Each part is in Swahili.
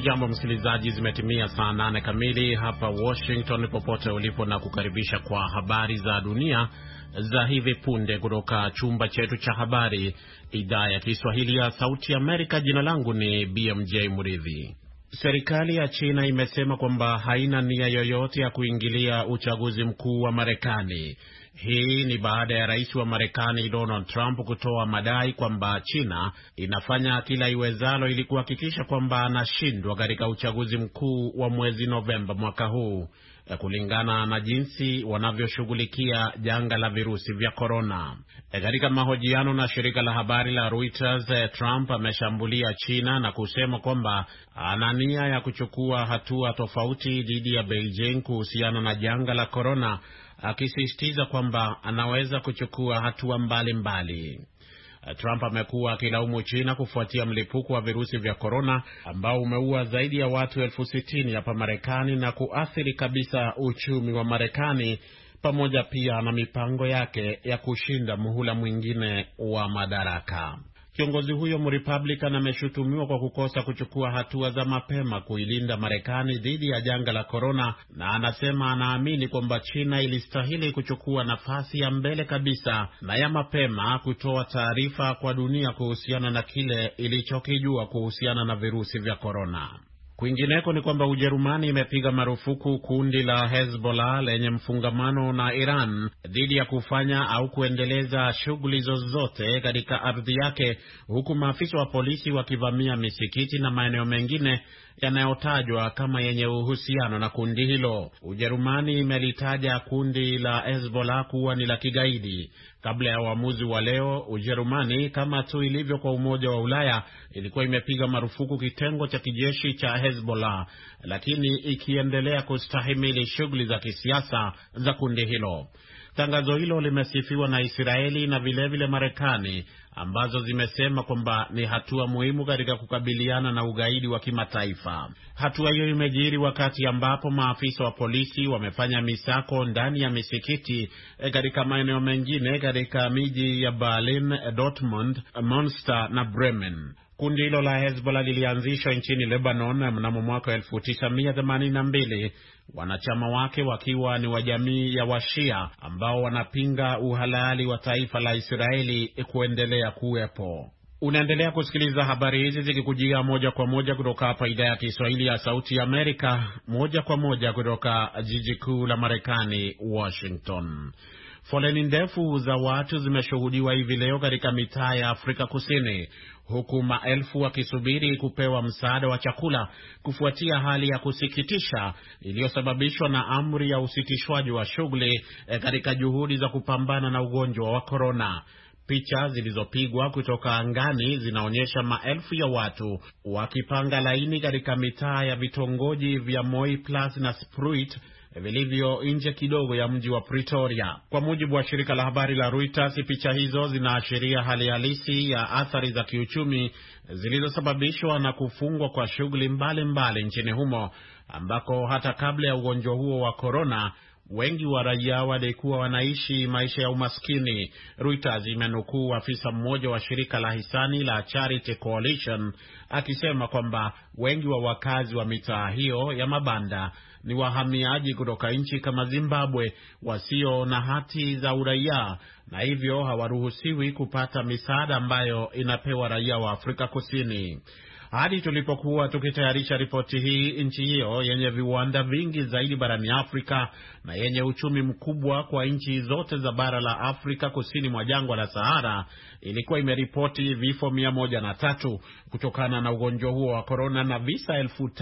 Hujambo msikilizaji, zimetimia saa 8 kamili hapa Washington, popote ulipo, na kukaribisha kwa habari za dunia za hivi punde kutoka chumba chetu cha habari, idhaa ya Kiswahili ya Sauti Amerika. Jina langu ni BMJ Muridhi. Serikali ya China imesema kwamba haina nia yoyote ya kuingilia uchaguzi mkuu wa Marekani. Hii ni baada ya rais wa Marekani Donald Trump kutoa madai kwamba China inafanya kila iwezalo ili kuhakikisha kwamba anashindwa katika uchaguzi mkuu wa mwezi Novemba mwaka huu, kulingana na jinsi wanavyoshughulikia janga la virusi vya korona. Katika mahojiano na shirika la habari la Reuters, Trump ameshambulia China na kusema kwamba ana nia ya kuchukua hatua tofauti dhidi ya Beijing kuhusiana na janga la korona, akisisitiza kwamba anaweza kuchukua hatua mbalimbali. Trump amekuwa akilaumu China kufuatia mlipuko wa virusi vya korona ambao umeua zaidi ya watu 60,000 hapa Marekani na kuathiri kabisa uchumi wa Marekani, pamoja pia na mipango yake ya kushinda muhula mwingine wa madaraka. Kiongozi huyo Mrepublican ameshutumiwa kwa kukosa kuchukua hatua za mapema kuilinda Marekani dhidi ya janga la korona, na anasema anaamini kwamba China ilistahili kuchukua nafasi ya mbele kabisa na ya mapema kutoa taarifa kwa dunia kuhusiana na kile ilichokijua kuhusiana na virusi vya korona. Kwingineko ni kwamba Ujerumani imepiga marufuku kundi la Hezbollah lenye mfungamano na Iran dhidi ya kufanya au kuendeleza shughuli zozote katika ardhi yake, huku maafisa wa polisi wakivamia misikiti na maeneo mengine yanayotajwa kama yenye uhusiano na kundi hilo. Ujerumani imelitaja kundi la Hezbollah kuwa ni la kigaidi. Kabla ya uamuzi wa leo, Ujerumani, kama tu ilivyo kwa Umoja wa Ulaya, ilikuwa imepiga marufuku kitengo cha kijeshi cha Hezbollah, lakini ikiendelea kustahimili shughuli za kisiasa za kundi hilo. Tangazo hilo limesifiwa na Israeli na vilevile Marekani, ambazo zimesema kwamba ni hatua muhimu katika kukabiliana na ugaidi wa kimataifa. Hatua hiyo imejiri wakati ambapo maafisa wa polisi wamefanya misako ndani ya misikiti katika maeneo mengine katika miji ya Berlin, Dortmund, Münster na Bremen. Kundi hilo la Hezbollah lilianzishwa nchini Lebanon mnamo mwaka 1982, wanachama wake wakiwa ni wa jamii ya Washia ambao wanapinga uhalali wa taifa la Israeli kuendelea kuwepo. Unaendelea kusikiliza habari hizi zikikujia moja kwa moja kutoka hapa idhaa ya Kiswahili ya Sauti ya Amerika, moja kwa moja kutoka jiji kuu la Marekani, Washington. Foleni ndefu za watu zimeshuhudiwa hivi leo katika mitaa ya Afrika Kusini, huku maelfu wakisubiri kupewa msaada wa chakula kufuatia hali ya kusikitisha iliyosababishwa na amri ya usitishwaji wa shughuli katika juhudi za kupambana na ugonjwa wa korona. Picha zilizopigwa kutoka angani zinaonyesha maelfu ya watu wakipanga laini katika mitaa ya vitongoji vya Mooiplaas na Spruit vilivyo nje kidogo ya mji wa Pretoria. Kwa mujibu wa shirika la habari la Reuters, picha hizo zinaashiria hali halisi ya athari za kiuchumi zilizosababishwa na kufungwa kwa shughuli mbalimbali nchini humo, ambako hata kabla ya ugonjwa huo wa korona wengi wa raia walikuwa wanaishi maisha ya umaskini. Reuters imenukuu afisa mmoja wa shirika la hisani la Charity Coalition akisema kwamba wengi wa wakazi wa mitaa hiyo ya mabanda ni wahamiaji kutoka nchi kama Zimbabwe wasio na hati za uraia, na hivyo hawaruhusiwi kupata misaada ambayo inapewa raia wa Afrika Kusini. Hadi tulipokuwa tukitayarisha ripoti hii, nchi hiyo yenye viwanda vingi zaidi barani Afrika na yenye uchumi mkubwa kwa nchi zote za bara la Afrika kusini mwa jangwa la Sahara ilikuwa imeripoti vifo 103 kutokana na ugonjwa huo wa korona na visa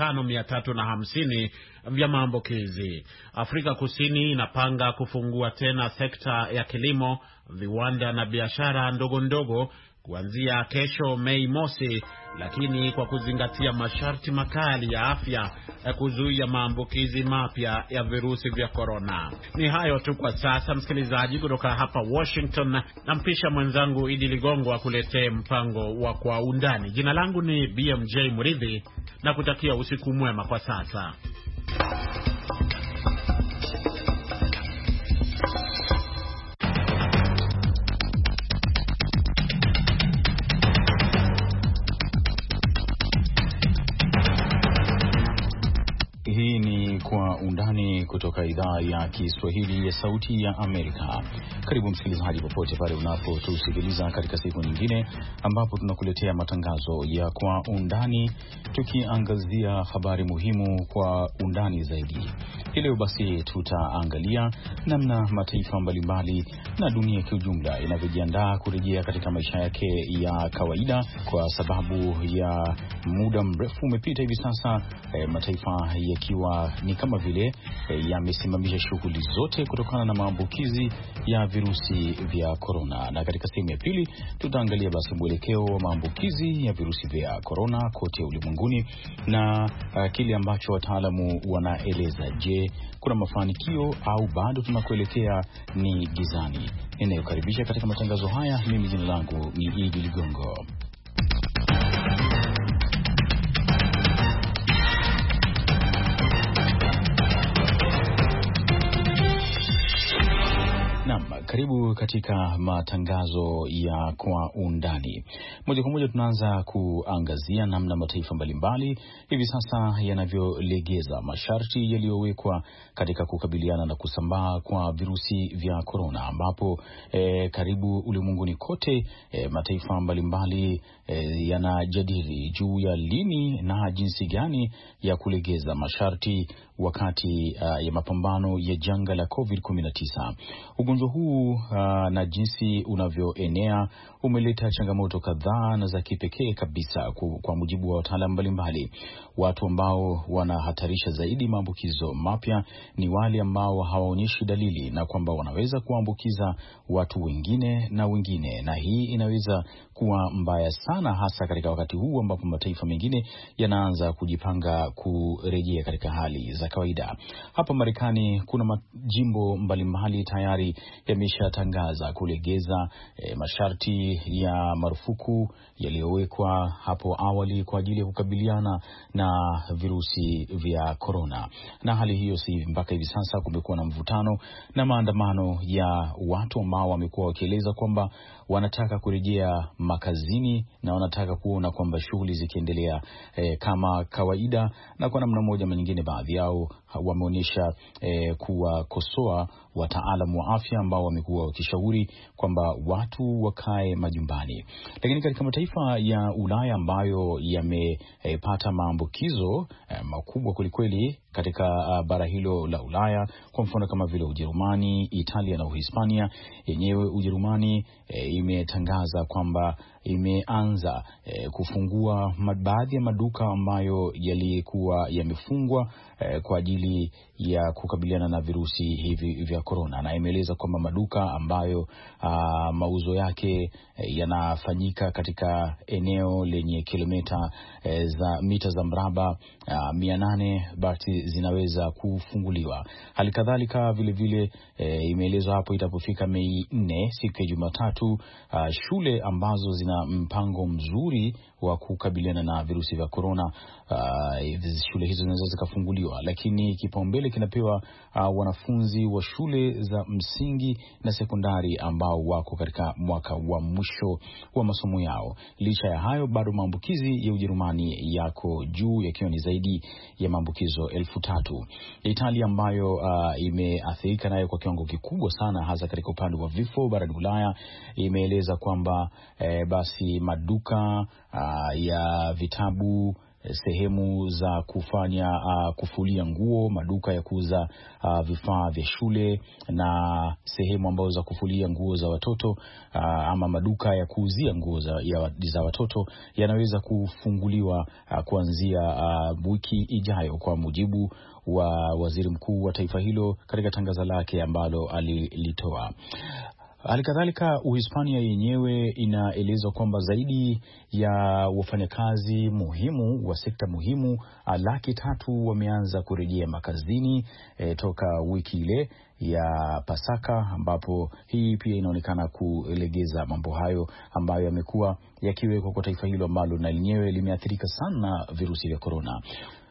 5,350 vya maambukizi. Afrika Kusini inapanga kufungua tena sekta ya kilimo, viwanda na biashara ndogo ndogo kuanzia kesho Mei mosi, lakini kwa kuzingatia masharti makali ya afya kuzuia maambukizi mapya ya virusi vya korona. Ni hayo tu kwa sasa, msikilizaji, kutoka hapa Washington. Nampisha mwenzangu Idi Ligongo akuletee mpango wa Kwa Undani. Jina langu ni BMJ Muridhi na kutakia usiku mwema kwa sasa. kutoka idhaa ya Kiswahili ya Sauti ya Amerika. Karibu msikilizaji popote pale unapotusikiliza katika siku nyingine ambapo tunakuletea matangazo ya Kwa Undani, tukiangazia habari muhimu kwa undani zaidi. Leo basi tutaangalia namna mataifa mbalimbali na dunia kwa ujumla inavyojiandaa kurejea katika maisha yake ya kawaida, kwa sababu ya muda mrefu umepita hivi sasa, mataifa yakiwa ni kama vile yamesimamisha shughuli zote kutokana na maambukizi ya virusi vya korona. Na katika sehemu ya pili tutaangalia basi mwelekeo wa maambukizi ya virusi vya korona kote ulimwenguni na kile ambacho wataalamu wanaeleza. Je, kuna mafanikio au bado tunakoelekea ni gizani? Ninayokaribisha katika matangazo haya, mimi jina langu ni Idi Ligongo. Karibu katika matangazo ya Kwa Undani. Moja kwa moja tunaanza kuangazia namna mataifa mbalimbali hivi sasa yanavyolegeza masharti yaliyowekwa katika kukabiliana na kusambaa kwa virusi vya korona, ambapo karibu ulimwenguni kote mataifa mbalimbali yanajadili juu ya lini na jinsi gani ya kulegeza masharti wakati ya mapambano ya janga la COVID-19. Ugonjwa huu na jinsi unavyoenea umeleta changamoto kadhaa na za kipekee kabisa. Kwa mujibu wa wataalamu mbalimbali, watu ambao wanahatarisha zaidi maambukizo mapya ni wale ambao hawaonyeshi dalili na kwamba wanaweza kuambukiza watu wengine, na hii inaweza kuwa mbaya sana, hasa katika wakati huu ambapo mataifa mengine yanaanza kujipanga kurejea katika hali za kawaida. Hapa Marekani kuna majimbo mbalimbali tayari yameshatangaza kulegeza masharti ya marufuku yaliyowekwa hapo awali kwa ajili ya kukabiliana na virusi vya korona. Na hali hiyo si mpaka hivi sasa kumekuwa na mvutano na maandamano ya watu ambao wamekuwa wakieleza kwamba wanataka kurejea makazini na wanataka kuona kwamba shughuli zikiendelea kama kawaida, na kwa namna moja ama nyingine baadhi yao wameonyesha kuwakosoa wataalamu wa afya ambao wamekuwa wakishauri kwamba watu wakae majumbani. Lakini katika mataifa ya Ulaya ambayo yamepata maambukizo makubwa kwelikweli katika bara hilo la Ulaya, kwa mfano kama vile Ujerumani, Italia na Uhispania, yenyewe Ujerumani imetangaza kwamba imeanza kufungua baadhi ya maduka ambayo yalikuwa yamefungwa kwa ajili ya kukabiliana na virusi hivi vya korona, na imeeleza kwamba maduka ambayo mauzo yake yanafanyika katika eneo lenye mita za mraba 800 basi zinaweza kufunguliwa. Halikadhalika vile imeelezwa hapo itapofika Mei 4 siku ya Jumatatu, shule ambazo zina mpango mzuri wa kukabiliana na virusi vya korona, shule hizo zinaweza zikafunguliwa, lakini kipaumbele kinapewa wanafunzi wa shule za msingi na sekondari ambao wako katika mwaka wa mwisho wa masomo yao. Licha ya hayo, bado maambukizi ya Ujerumani yako juu, yakiwa ni zaidi ya maambukizo 3,000. Italia ambayo imeathirika nayo kwa kiwango kikubwa sana, hasa katika upande wa vifo barani Ulaya, imeeleza kwamba basi maduka ya vitabu, sehemu za kufulia nguo, maduka ya kuuza vifaa vya shule na sehemu ambazo za kufulia nguo za watoto ama maduka ya kuuzia nguo za watoto yanaweza kufunguliwa kuanzia wiki ijayo, kwa mujibu wa waziri mkuu wa taifa hilo katika tangazo lake ambalo alilitoa. Halikadhalika Uhispania yenyewe inaelezwa kwamba zaidi ya wafanyakazi muhimu wa sekta muhimu 300,000 wameanza kurejea makazini toka wiki ile ya Pasaka, ambapo hii pia inaonekana kulegeza mambo hayo ambayo yamekuwa yakiwekwa kwa taifa hilo ambalo na lenyewe limeathirika sana virusi vya korona.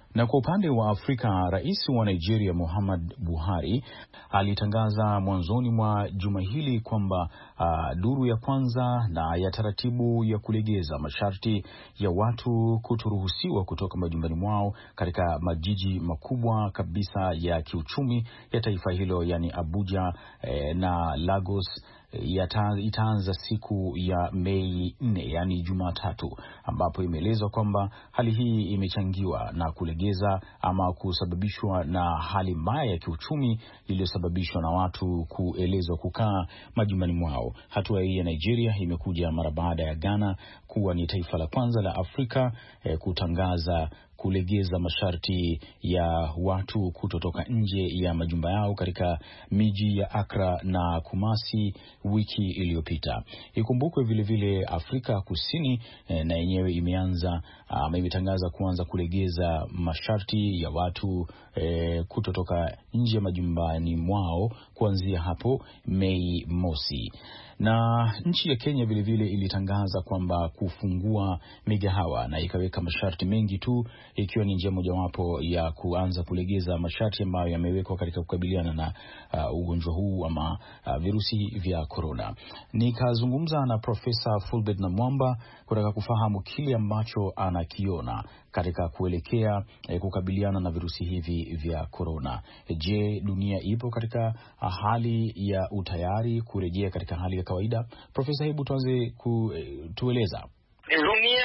Na kwa upande wa Afrika, rais wa Nigeria Muhammad Buhari alitangaza mwanzoni mwa juma hili kwamba duru ya kwanza na ya taratibu ya kulegeza masharti ya watu kutoruhusiwa kutoka majumbani mwao katika majiji makubwa kabisa ya kiuchumi ya taifa hilo, yani Abuja na Lagos, itaanza siku ya Mei 4, yani Jumatatu, ambapo imeelezwa kwamba hali hii imechangiwa na kulegeza ama kusababishwa na hali mbaya ya kiuchumi iliyosababishwa na watu kuelezwa kukaa majumbani mwao. Hatua hii ya Nigeria imekuja mara baada ya Ghana kuwa ni taifa la kwanza la Afrika kutangaza kulegeza masharti ya watu kutotoka nje ya majumba yao katika miji ya Accra na Kumasi wiki iliyopita. Ikumbukwe vile vile Afrika Kusini na yenyewe imetangaza kuanza kulegeza masharti ya watu kutotoka nje ya majumbani mwao kuanzia hapo Mei mosi. Na nchi ya Kenya vile vile ilitangaza kwamba kufungua migahawa na ikaweka masharti mengi tu, ikiwa ni njia mojawapo ya kuanza kulegeza masharti ambayo yamewekwa katika kukabiliana na ugonjwa huu ama virusi vya corona. Nikazungumza na Profesa Fulbert Namwamba kutaka kufahamu kile ambacho anakiona katika kuelekea kukabiliana na virusi hivi vya corona. Je, dunia ipo katika hali ya utayari kurejea katika hali ya kawaida? Profesa, hebu tuanze kutueleza. Dunia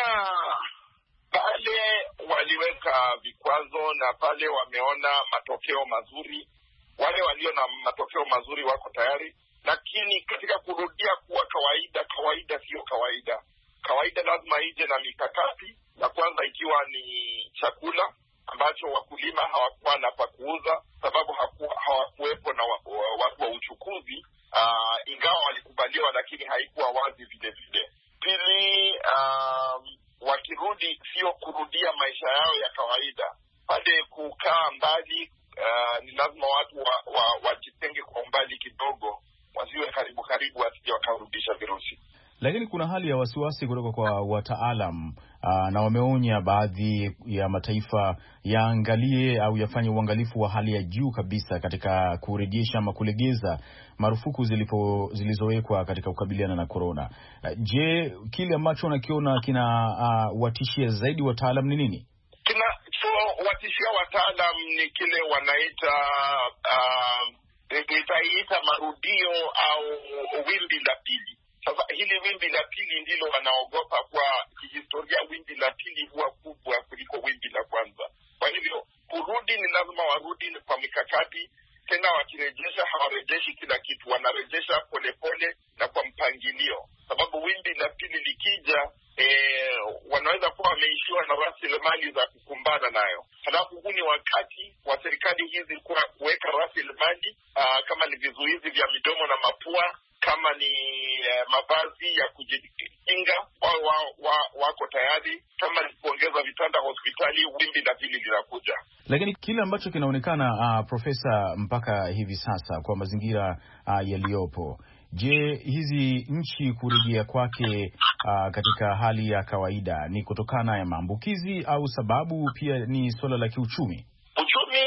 pale waliweka vikwazo na pale wameona matokeo mazuri, wale walio na matokeo mazuri wako tayari, lakini katika kurudia kuwa kawaida sio kawaida. Kawaida lazima ije na mikakati, na kwanza ikiwa ni chakula ambacho wakulima hawakuwa na pa kuuza sababu hawakuwepo na watu wa uchukuzi, ingawa walikubaliwa lakini haikuwa wazi vile vile. Pili, wakirudi sio kurudia maisha yao ya kawaida. Pale kukaa mbali, ni lazima watu wajitenge kwa umbali kidogo, wasiwe karibu wasije wakarudisha virusi. Lakini kuna hali ya wasiwasi kutoka kwa wataalam na wameonya baadhi ya mataifa yaangalie au yafanye uangalifu wa hali ya juu kabisa katika kurejesha ama kulegeza marufuku zilizowekwa katika kukabiliana na corona. Je, kile ambacho unakiona kina watishia zaidi wataalam ni nini? Watishia wataalam ni kile wanaita itaita marudio au wimbi la pili. Sasa hili wimbi la pili ndilo wanaogopa, kwa kihistoria wimbi la pili huwa kubwa kuliko wimbi la kwanza. Kwa hivyo kurudi ni lazima warudi kwa mikakati, tena wakirejesha hawarejeshi kila kitu, wanarejesha polepole na kwa mpangilio, sababu wimbi la pili likija wanaweza kuwa wameishiwa na rasilimali za kukumbana nayo. Halafu huu ni wakati wa serikali hizi kuweka rasilimali kama ni vizuizi vya midomo na mapua, kama ni mavazi ya kujikinga, wako tayari, kama ni kuongeza vitanda hospitali, wimbi la pili linakuja. Lakini kile ambacho kinaonekana Profesa, mpaka hivi sasa kwa mazingira yaliyopo, je, hizi nchi kurejea kwake katika hali ya kawaida ni kutokana ya maambukizi au sababu pia ni suala la kiuchumi? Uchumi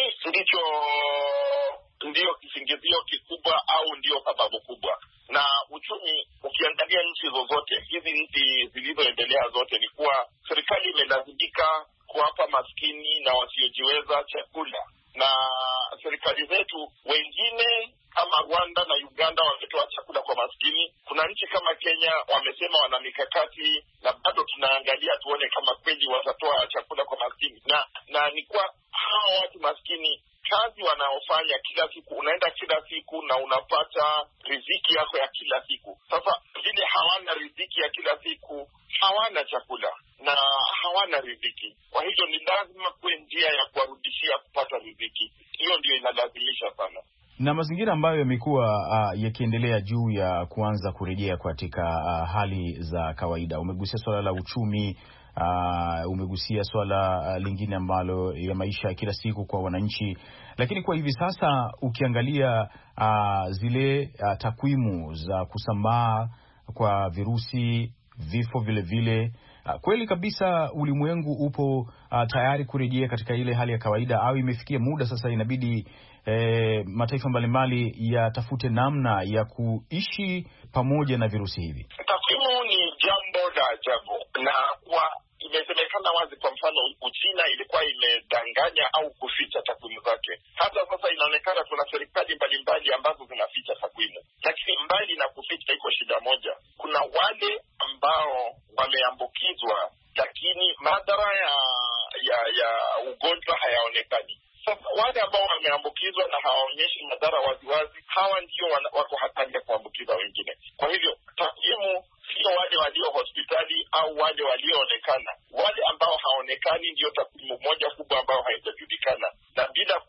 ndio kisingizio kikubwa au ndio sababu kubwa. Na uchumi, ukiangalia nchi zozote hizi, nchi zilizoendelea zote, ni kuwa serikali imelazimika kuwapa maskini na wasiojiweza chakula. Na serikali zetu wengine kama Rwanda na Uganda wametoa chakula kwa maskini. Kuna nchi kama Kenya wamesema wana mikakati, na bado tunaangalia tuone kama kweli watatoa chakula kwa maskini. Na ni kwa hao watu maskini, kazi wanaofanya kila siku, unaenda kila siku na unapata riziki yako ya kila siku. Sasa vile hawana riziki ya kila siku, hawana chakula na hawana riziki. Kwa hivyo ni lazima kuwe njia ya kuwarudishia kupata riziki. Hiyo ndio inalazimisha sana. Na mazingira ambayo yamekuwa yakiendelea juu ya kuanza kurejea katika hali za kawaida, umegusia swala la uchumi, umegusia swala lingine ambalo ya maisha ya kila siku kwa wananchi, lakini kwa hivi sasa ukiangalia zile takwimu za kusambaa kwa virusi, vifo vile vile, Kweli kabisa ulimwengu upo tayari kurejea katika ile hali ya kawaida, au imefikia muda sasa inabidi mataifa mbalimbali yatafute namna ya kuishi pamoja na virusi hivi? Takwimu ni jambo la ajabu, na imesemekana wazi. Kwa mfano, Uchina ilikuwa imedanganya au kuficha takwimu zake. Hata sasa inaonekana kuna serikali mbalimbali ambazo zinaficha takwimu, lakini mbali na kuficha, iko shida moja. Kuna wale ambao wameambukizwa, lakini madhara ya ugonjwa hayaonekani. Sasa wale ambao wameambukizwa na hawaonyeshi madhara waziwazi, hawa ndio wako hatari ya kuambukiza wengine. Kwa hivyo takwimu sio wale walio hospitali au wale walioonekana. Wale ambao haonekani ndio takwimu moja kubwa ambayo haijajulikana, na bila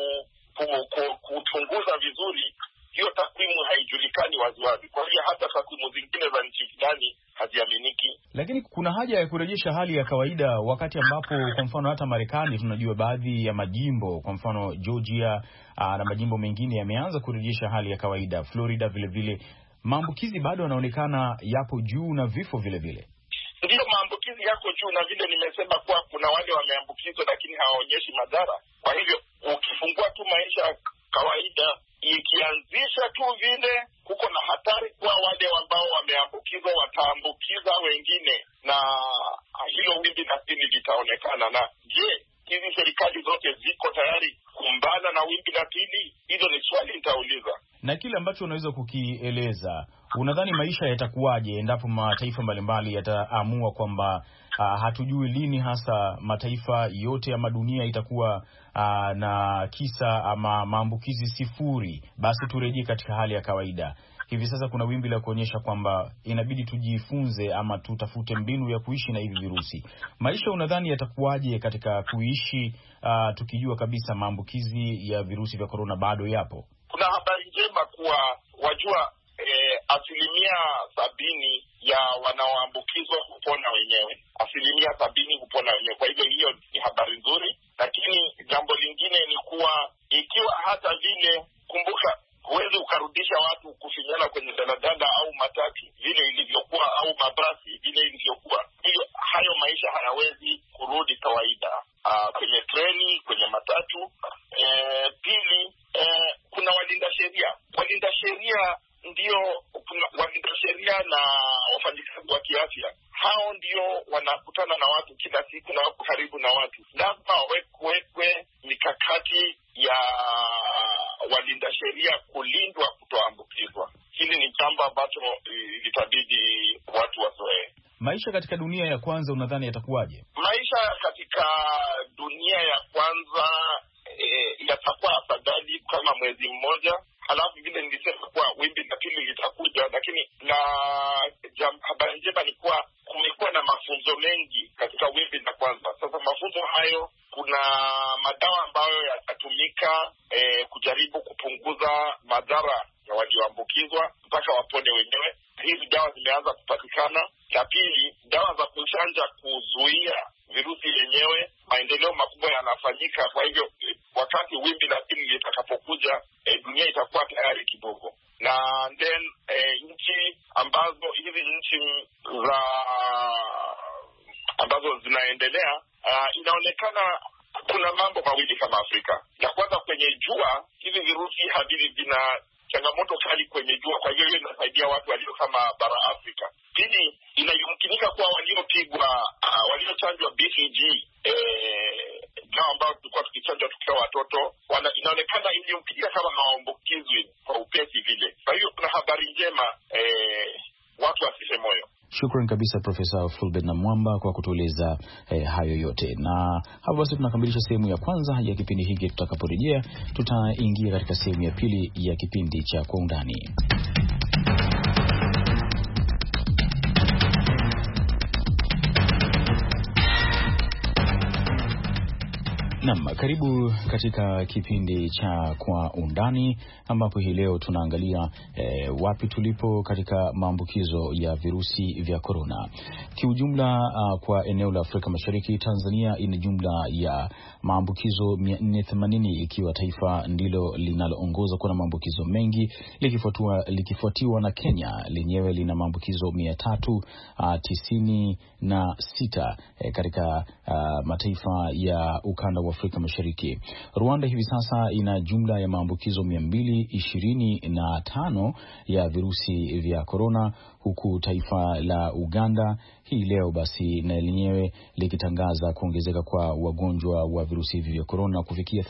kuchunguza vizuri, hiyo takwimu haijulikani waziwazi. Kwa hiyo hata takwimu zingine za nchi fulani haziaminiki. Lakini kuna haja ya kurejesha hali ya kawaida, wakati ambapo kwa mfano hata Marekani tunajua baadhi ya majimbo, kwa mfano Georgia na majimbo mengine yameanza kurejesha hali ya kawaida. Florida vile vile maambukizi bado yanaonekana yapo juu na vifo vile vile. Ndiyo, maambukizi yako juu, na vile nimesema kuwa kuna wale wameambukizwa lakini hawaonyeshi madhara. Kwa hivyo ukifungua tu maisha kawaida, ikianzisha tu vile, kuko na hatari kuwa wale ambao wameambukizwa wataambukiza wengine, na hilo wimbi la pili litaonekana. Na je, hizi serikali zote ziko tayari kumbana na wimbi la pili? Hilo ni swali nitauliza. Na kile ambacho unaweza kukieleza, unadhani maisha yatakuwaje endapo mataifa mbalimbali yataamua kwamba hatujui lini hasa mataifa yote ama dunia itakuwa na kisa ama maambukizi sifuri, basi turejee katika hali ya kawaida? Hivi sasa kuna wimbi la kuonyesha kwamba inabidi tujifunze ama tutafute mbinu ya kuishi na hivi virusi. Maisha unadhani yatakuwaje katika kuishi tukijua kabisa maambukizi ya virusi vya korona bado yapo? Kuna habari njema kuwa wajua, 70% ya wanaoambukizwa hupona wenyewe. 70% hupona wenyewe. Kwa hivyo hiyo ni habari nzuri, lakini jambo lingine ni kuwa ikiwa hata vile, kumbuka, huwezi ukarudisha watu kufinyana kwenye daladala au matatu vile ilivyokuwa, au mabasi vile ilivyokuwa. Hiyo hayo maisha hayawezi kurudi kawaida kwenye treni, kwenye matatu. Pili, kuna walinda sheria. Walinda sheria ndio, walinda sheria na wafanyikazi wa kiafya, hao ndio wanakutana na watu kila siku na wako karibu na watu. Lazima wekwe mikakati ya walinda sheria kulindwa kutoambukizwa. Hili ni jambo ambacho litabidi watu wazoee. Maisha katika dunia ya kwanza unadhani yatakuwaje? Maisha katika dunia ya kwanza yatakuwa afadhali kama mwezi mmoja. Halafu vile nilisema kuwa wimbi la pili litakuja, lakini habari njema ni kuwa kumekuwa na mafunzo mengi katika wimbi la kwanza. Sasa mafunzo hayo, kuna madawa ambayo yatatumika kujaribu kupunguza madhara ya walioambukizwa mpaka wapone wenyewe. Hizi dawa zimeanza kupatikana. La pili, dawa za kuchanja kuzuia virusi yenyewe, maendeleo makubwa yanafanyika. Kwa hivyo wakati wimbi la pili litakapokuja, dunia itakuwa tayari kidogo. Na then nchi ambazo zinaendelea, inaonekana kuna mambo mawili kama Afrika. La kwanza, kwenye jua, hivi virusi havili vina changamoto kali kwenye jua, kwa hiyo inasaidia watu walio kama bara Afrika. Pili, inayumkinika kuwa waliochanjwa BCG ambao tulikuwa tukichanjwa tukiwa watoto, inaonekana iliyumkinika kama hawaambukizwi kwa upesi vile. Kwa hiyo kuna habari njema, watu wasife moyo. Shukran kabisa Profesa Fulbert Namwamba kwa kutueleza hayo yote. Na hapo basi tunakamilisha sehemu ya kwanza ya kipindi hiki. Tutakaporejea tutaingia katika sehemu ya pili ya kipindi cha Kwa Undani. Naam, karibu katika kipindi cha Kwa Undani, ambapo hii leo tunaangalia wapi tulipo katika maambukizo ya virusi vya korona. Kiujumla, kwa eneo la Afrika Mashariki, Tanzania ina jumla ya maambukizo 480, ikiwa taifa ndilo linaloongoza kwa maambukizo mengi, likifuatiwa na Kenya, lenyewe lina maambukizo 396 katika mataifa ya ukanda wa Afrika Mashariki. Rwanda hivi sasa ina jumla ya maambukizo 225 ya virusi vya korona, huku taifa la Uganda hii leo basi na lenyewe likitangaza kuongezeka kwa wagonjwa wa virusi hivi vya korona kufikia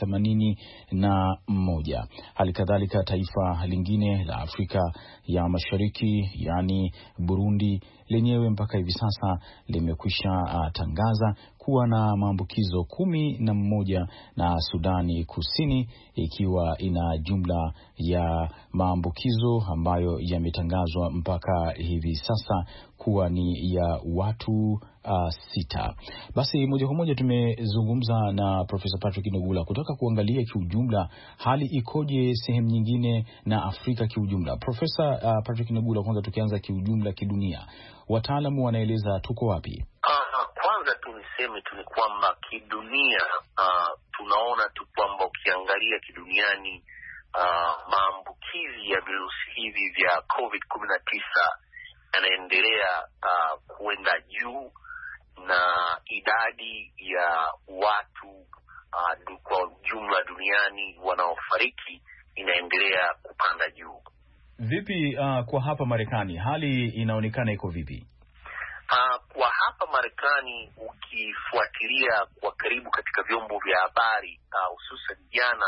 81. Hali kadhalika taifa lingine la Afrika ya Mashariki, yani Burundi, lenyewe mpaka hivi sasa limekwisha tangaza kuwa na maambukizo 11, na Sudani Kusini ikiwa ina jumla ya maambukizo ambayo yametangazwa mpaka hivi sasa kuwa ni ya watu 6. Basi moja kwa moja tumezungumza na Profesa Patrick Nigula kutaka kuangalia kiujumla hali ikoje sehemu nyingine na Afrika kiujumla. Profesa Patrick Nigula, kwanza tukianza kiujumla kidunia, wataalamu wanaeleza tuko wapi? Kwanza tu niseme tu ni kwamba kidunia tunaona tu kwamba ukiangalia kiduniani maambukizi ya virusi hivi vya COVID-19 yanaendelea kuenda juu, na idadi ya watu kwa jumla duniani wanaofariki inaendelea kupanda juu. Vipi kwa hapa Marekani, hali inaonekana iko vipi? Kwa hapa Marekani, ukifuatilia kwa karibu katika vyombo vya habari hususan jana,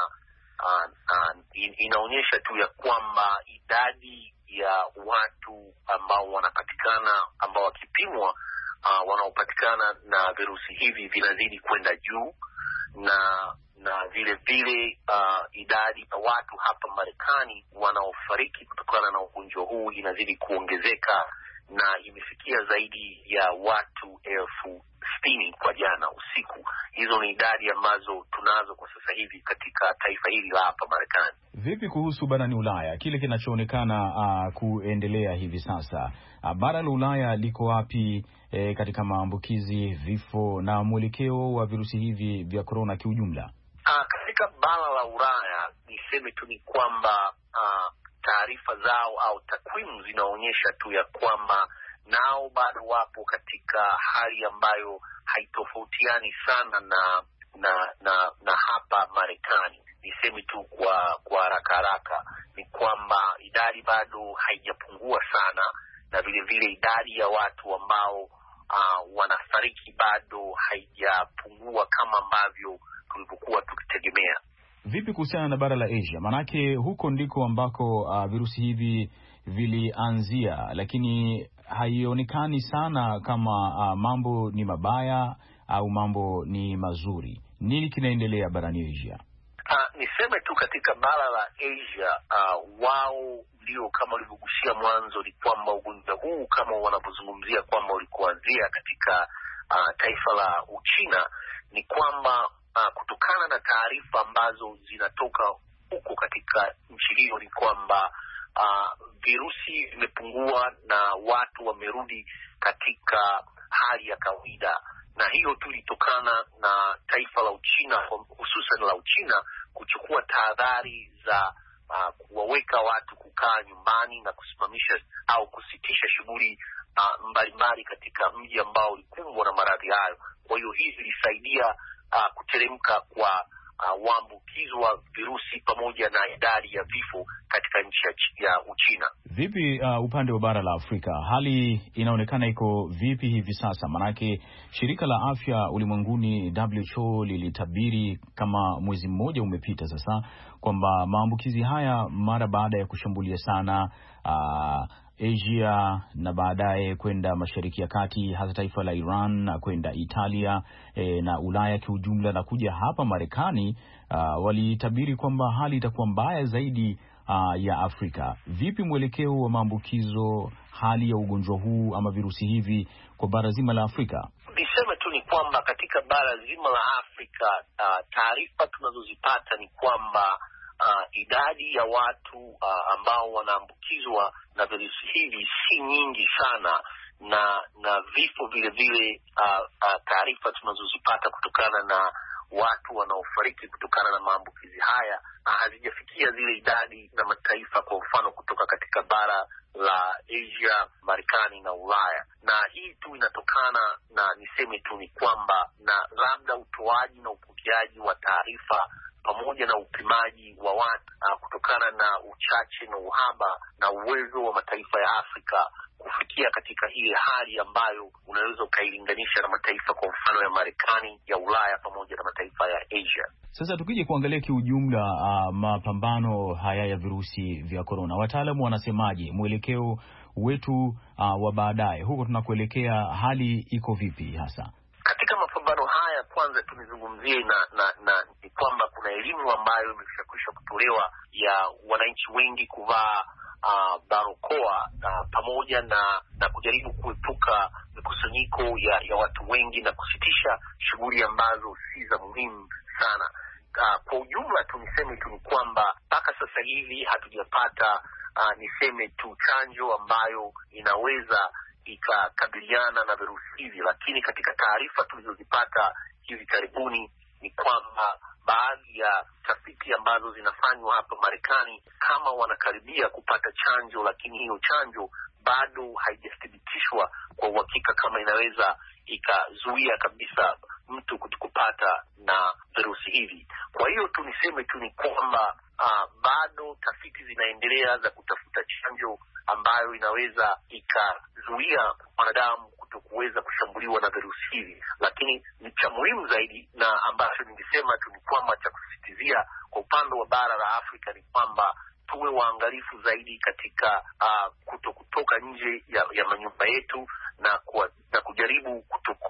inaonyesha tu ya kwamba idadi ya watu ambao wanapatikana, ambao wakipimwa wanaopatikana na virusi hivi vinazidi kwenda juu, na vile vile idadi ya watu hapa Marekani wanaofariki kutokana na ugonjwa huu inazidi kuongezeka, na imefikia zaidi ya watu 60,000 kwa jana usiku. Hizo ni idadi ambazo tunazo kwa sasa hivi katika taifa hili la hapa Marekani. Vipi kuhusu barani Ulaya, kile kinachoonekana kuendelea hivi sasa? Bara la Ulaya liko wapi katika maambukizi, vifo na mwelekeo wa virusi hivi vya korona kiujumla? Katika bara la Ulaya niseme tu ni kwamba taarifa zao au takwimu zinaonyesha tu ya kwamba nao bado wapo katika hali ambayo haitofautiani sana na hapa Marekani. Niseme tu kwa haraka ni kwamba idadi bado haijapungua sana, na vile vile idadi ya watu ambao wanafariki bado haijapungua kama ambavyo tulivyokuwa tukitegemea. Vipi kuhusiana na bara la Asia? Manake huko ndiko ambako virusi hivi vilianzia, lakini haionekani sana kama mambo ni mabaya au mambo ni mazuri. Nini kinaendelea barani Asia? Niseme tu katika bara la Asia, wao ndio kama ulivyogusia mwanzo, ni kwamba ugonjwa huu kama wanavyozungumzia kwamba ulikuanzia katika taifa la Uchina, ni kwamba kutokana na taarifa ambazo zinatoka huko katika nchi hiyo ni kwamba virusi vimepungua na watu wamerudi katika hali ya kawaida, na hiyo tu ilitokana na taifa la Uchina, hususan la Uchina, kuchukua tahadhari za kuwaweka watu kukaa nyumbani na kusimamisha au kusitisha shughuli mbalimbali katika mji ambao ulikumbwa na maradhi hayo. Kwa hiyo hii ilisaidia kuteremka kwa uambukizo wa virusi pamoja na idadi ya vifo katika nchi ya Uchina. Vipi upande wa bara la Afrika, hali inaonekana iko vipi hivi sasa? Manake shirika la afya ulimwenguni WHO lilitabiri kama mwezi mmoja umepita sasa kwamba maambukizi haya mara baada ya kushambulia sana Asia na baadaye kwenda Mashariki ya Kati, hasa taifa la Iran, na kwenda Italia na Ulaya kiujumla, na kuja hapa Marekani, walitabiri kwamba hali itakuwa mbaya zaidi ya Afrika. Vipi mwelekeo wa maambukizo, hali ya ugonjwa huu ama virusi hivi kwa bara zima la Afrika? Niseme tu ni kwamba katika bara zima la Afrika, taarifa tunazozipata ni kwamba idadi ya watu ambao wanaambukizwa na virusi hivi si nyingi sana, na vifo vile vile, taarifa tunazozipata kutokana na watu wanaofariki kutokana na maambukizi haya hazijafikia zile idadi za mataifa, kwa mfano kutoka katika bara la Asia, Marekani na Ulaya. Na hii tu inatokana na, niseme tu ni kwamba, na labda utoaji na upokeaji wa taarifa pamoja na upimaji wa watu kutokana na uchache na uhaba na uwezo wa mataifa ya Afrika kufikia katika ile hali ambayo unaweza ukailinganisha na mataifa kwa mfano ya Marekani, ya Ulaya pamoja na mataifa ya Asia. Sasa tukija kuangalia kiujumla mapambano haya ya virusi vya corona, wataalamu wanasemaje mwelekeo wetu wa baadaye huko tunakuelekea, hali iko vipi hasa katika mapambano haya? Kwanza tunizungumzie na ni kwamba kuna elimu ambayo imeshakwisha kutolewa ya wananchi wengi kuvaa barakoa pamoja na kujaribu kuepuka mikusanyiko ya watu wengi na kusitisha shughuli ambazo si za muhimu sana. Kwa ujumla niseme tu ni kwamba mpaka sasa hivi hatujapata niseme tu chanjo ambayo inaweza ikakabiliana na virusi hivi, lakini katika taarifa tulizozipata hivi karibuni ni kwamba baadhi ya tafiti ambazo zinafanywa hapa Marekani kama wanakaribia kupata chanjo, lakini hiyo chanjo bado haijathibitishwa kwa uhakika kama inaweza ikazuia kabisa mtu kupata na virusi hivi. Kwa hiyo niseme tu ni kwamba bado tafiti zinaendelea za kutafuta chanjo ambayo inaweza ikazuia wanadamu kutokuweza kushambuliwa na virusi hivi, lakini ni cha muhimu zaidi na ambacho ningesema tu ni kwamba cha kusisitizia kwa upande wa bara la Afrika ni kwamba tuwe waangalifu zaidi katika kutoka nje ya manyumba yetu na kujaribu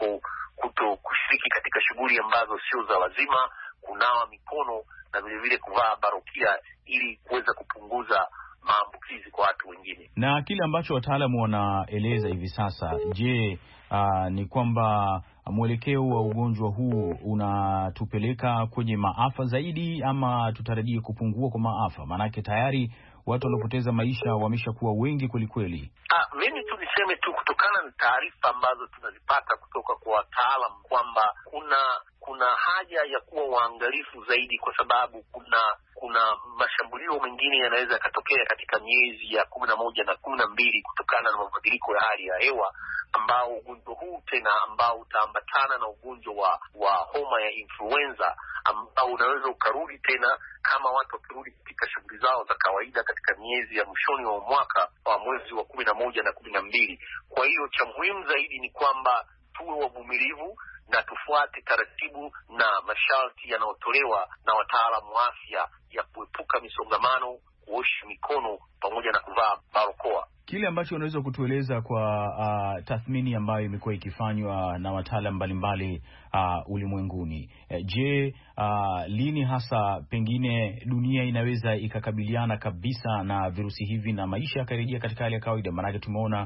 kuto kushiriki katika shughuli ambazo sio za lazima, kunawa mikono na vile vile kuvaa barakoa ili kuweza kupunguza maambukizi kwa watu wengine. Na kile ambacho wataalamu wanaeleza hivi sasa, je, ni kwamba mwelekeo wa ugonjwa huu unatupeleka kwenye maafa zaidi ama tutarajie kupungua kwa maafa? Maanake tayari watu waliopoteza maisha wameshakuwa wengi kweli. Mimi niseme tu kutokana na taarifa ambazo tunazipata kutoka kwa wataalamu kwamba kuna haja ya kuwa waangalifu zaidi, kwa sababu kuna mashambulio mengine yanaweza yakatokea katika miezi ya 11 na 12 kutokana na mabadiliko ya hali ya hewa, ambao ugonjwa huu tena ambao utaambatana na ugonjwa wa homa ya influenza ambao unaweza ukarudi tena kama watu wakirudi katika shughuli zao za kawaida katika miezi ya mwishoni wa mwaka wa mwezi wa 11 na 12. Kwa hiyo cha muhimu zaidi ni kwamba tuwe wavumilivu na tufuate taratibu na masharti yanayotolewa na wataalamu wa afya ya kuepuka misongamano, kuosha mikono pamoja na kuvaa barakoa. Kile ambacho unaweza kutueleza kwa tathmini ambayo imekuwa ikifanywa na wataalamu mbalimbali ulimwenguni, je, lini hasa pengine dunia inaweza ikakabiliana kabisa na virusi hivi na maisha yakarejea katika hali ya kawaida? Maanake tumeona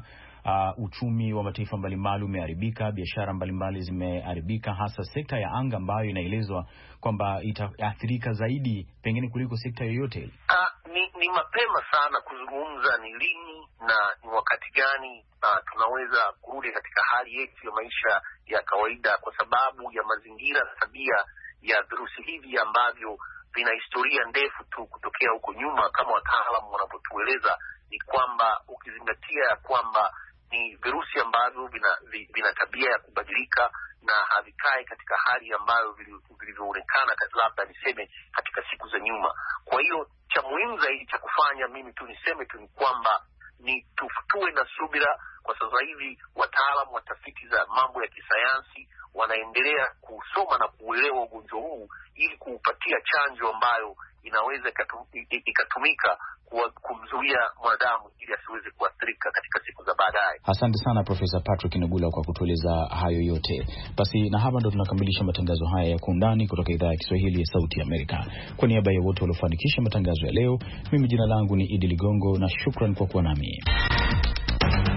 uchumi wa mataifa mbalimbali umeharibika, biashara mbalimbali zimeharibika, hasa sekta ya anga ambayo inaelezwa kwamba itaathirika zaidi pengine kuliko sekta yoyote. Ni mapema sana kuzungumza ni lini na ni wakati gani tunaweza kurudi katika hali yetu ya maisha ya kawaida, kwa sababu ya mazingira na tabia ya virusi hivi ambavyo vina historia ndefu tu kutokea huko nyuma. Kama wataalamu wanapotueleza ni kwamba ukizingatia ya kwamba ni virusi ambavyo vina tabia ya kubadilika na havikai katika hali ambayo vilivyoonekana labda niseme katika siku za nyuma. Kwa hiyo cha muhimu zaidi cha kufanya mimi niseme tu ni kwamba ni tuwe na subira. Kwa sasa hivi wataalamu wa tafiti za mambo ya kisayansi wanaendelea kusoma na kuelewa ugonjwa huu ili kuupatia chanjo ambayo inaweza ikatumika kumzuia mwanadamu ili asiweze kuathirika katika siku za baadaye. Asante sana Profesa Patrick Nigula kwa kutueleza hayo yote. Basi na hapa ndo tunakamilisha matangazo haya ya Kwa Undani kutoka idhaa ya Kiswahili ya Sauti ya Amerika. Kwa niaba ya wote waliofanikisha matangazo ya leo, mimi jina langu ni Idi Ligongo na shukran kwa kuwa nami.